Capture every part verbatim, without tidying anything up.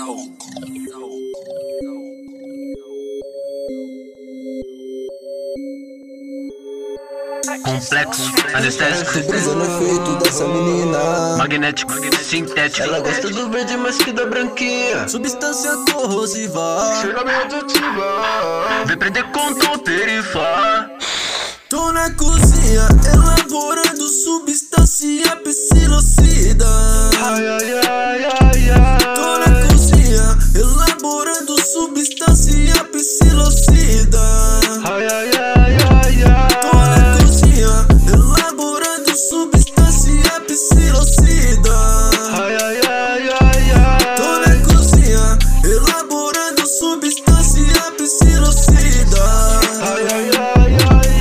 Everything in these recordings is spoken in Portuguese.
Complexo, anestésico, Brisa no efeito dessa menina, magnético, sintético. ela gosta do verde, mas que da branquinha. Substância corrosiva, Chega me adjetiva, vem prender com tom perifá. tô na cozinha, elaborando substância psilocida. Ai, ai, ai, ai, ai. Tô na cozinha, elaborando substância psilocida. Ai, ai, ai, ai, ai. Tô na cozinha, elaborando substância psilocida. Ai, ai, ai, ai, ai. Tô na cozinha, elaborando substância psilocida. Ai, ai, ai, ai,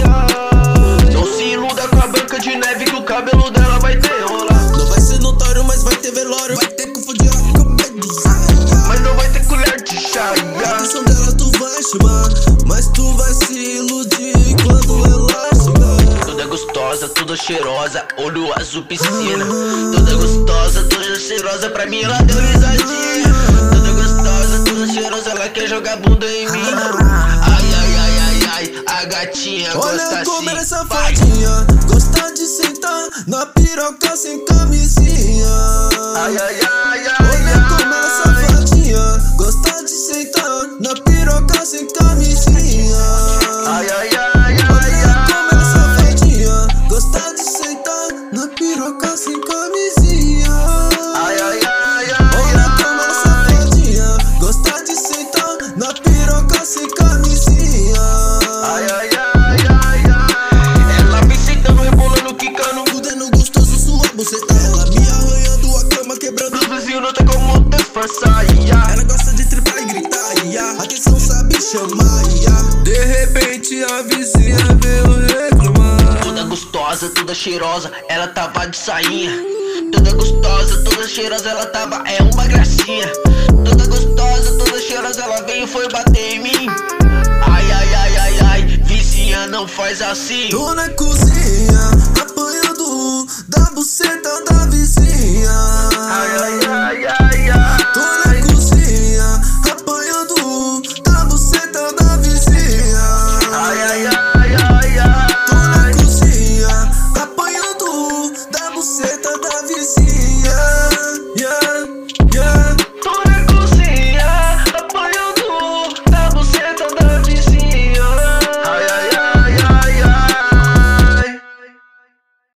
ai. Não se iluda com a Branca de Neve, que o cabelo dela vai ter rolar. Não vai ser notório, mas vai ter velório. Vai ter confundir com Medusa, mas não vai ter colher de chá. a atenção dela tu vai chamar, mas tu vai se iludir quando ela chegar. Toda gostosa, toda cheirosa, olho azul piscina. Toda gostosa, toda cheirosa, pra mim ela deu risadinha. Toda gostosa, toda cheirosa, ela quer jogar bunda em mim. Ai, ai, ai, ai, ai, a gatinha Olha gosta como assim. ela é safadinha, gosta de sentar na piroca sem camisinha. Ai, ai, ai, ai, Olha como ela é safadinha, gosta de sentar na piroca sem camisinha. ai, ai, ai, ai, Olha como ela é safadinha, gosta de sentar na piroca sem camisinha. ai, ai, ai, Olha como ela é safadinha, gosta de sentar na piroca sem camisinha. ai, ai, ai, ai, ai. Ela vem sentando, rebolando, quicando. Fudendo gostoso sua buceta, ela me arranhando a cama, quebrando. Os vizinhos não tem como disfarçar. Ia. Ela gosta de tripar e gritar, ia. Atenção sabe chamar, ia. De repente a vizinha veio reclamar. Toda gostosa, toda cheirosa, ela tava de sainha. Toda gostosa, toda cheirosa, ela tava, é uma gracinha. Toda gostosa, toda cheirosa, ela veio e foi bater em mim. Ai, ai, ai, ai, ai, vizinha não faz assim. Tô na cozinha, apanhando da buceta da vizinha.